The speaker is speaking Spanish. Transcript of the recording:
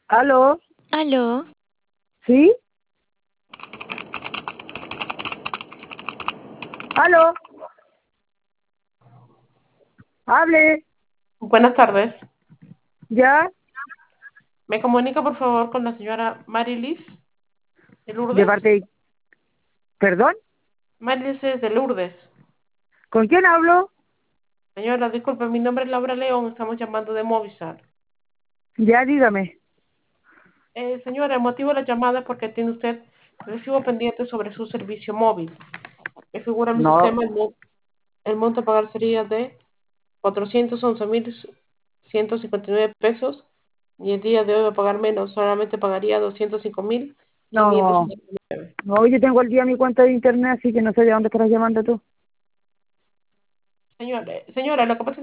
¿Aló? Aló, ¿Sí? ¿Aló? Hable. Buenas tardes. ¿Ya? ¿Me comunica por favor con la señora Marilis de ¿De Lourdes? parte de... ¿Perdón? Marilis es de Lourdes. ¿Con quién hablo? Señora, disculpe, mi nombre es Laura León, estamos llamando de Movistar. Ya, dígame. Señora, el motivo de la llamada es porque tiene usted recibo pendiente sobre su servicio móvil. Me figura en mi No, sistema el monto a pagar sería de 411.159 pesos y el día de hoy va a pagar menos, solamente pagaría 205.500. no. No, yo tengo el día mi cuenta de internet, así que no sé de dónde estarás llamando tú. Señora, lo que pasa es